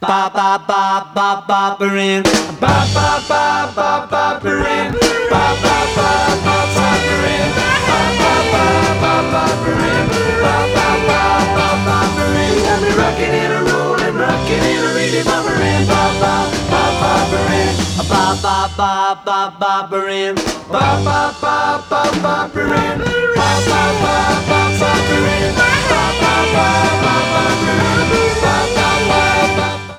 Ba ba ba ba ba barin. Ba ba ba ba ba barin. Ba ba ba ba ba barin. Ba ba ba ba ba barin. Ba ba ba ba ba barin. Got me rocking and a rolling, rocking and a really bubbering. Ba ba ba ba barin. Ba ba ba ba ba barin. Ba ba ba ba ba barin.